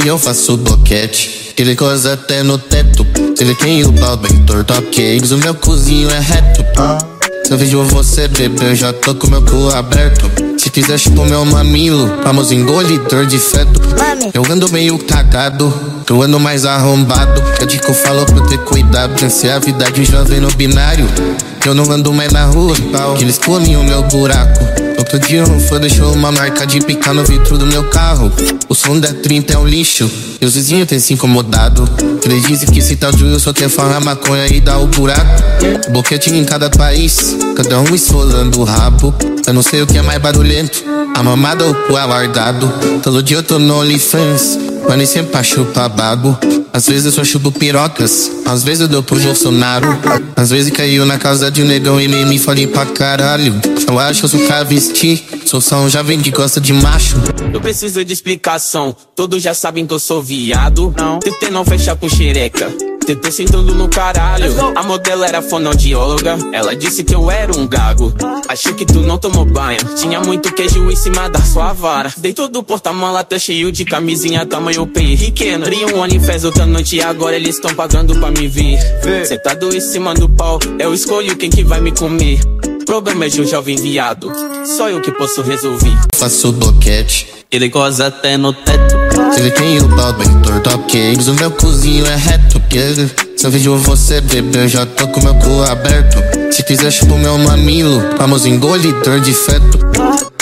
e eu faço boquete. Ele goza até no teto. Se ele tem o pau bem torto, ok. O meu cozinho é reto. Se eu vejo você beber, eu já tô com meu cu aberto. Se quiser chupar meu mamilo, famoso engolidor de feto. Eu ando meio cagado, eu ando mais arrombado. A dica falou pra eu ter cuidado, pensei a vida de jovem no binário. Eu não ando mais na rua, que eles comem o meu buraco. Outro dia um fã deixou uma marca de picar no vidro do meu carro. O som da 30 é um lixo, e os vizinhos têm se incomodado. Eles dizem que esse tal de Wilson quer falar maconha e dá o buraco. Boquete em cada país, cada um esfolando o rabo. Eu não sei o que é mais barulhento, a mamada ou o cu alardado. Todo dia eu tô no OnlyFans, mas nem sempre pra chupar babo. Às vezes eu só chupo pirocas, às vezes eu dou pro Bolsonaro. Às vezes caiu na casa de um negão e nem me falei pra caralho. Eu acho que eu sou travesti, sou só um jovem que gosta de macho. Eu preciso de explicação, todos já sabem que eu sou viado. Tentei não fechar com xereca, tentei sentando no caralho. A modelo era fonoaudióloga, ela disse que eu era um gago. Acho que tu não tomou banho, tinha muito queijo em cima da sua vara. Dentro do porta-mala tá cheio de camisinha tamanho pequeno. Abri um OnlyFans outra noite e agora eles tão pagando pra me ver. Sentado em cima do pau, eu escolho quem que vai me comer. Problema é de um jovem viado, só eu que posso resolver. Faço boquete, ele goza até no teto. se ele tem o pau bem torto, ok. O meu cozinho é reto. Se eu vejo você beber, eu já tô com meu cu aberto. Se quiser chupar meu mamilo, famoso engolidor de feto.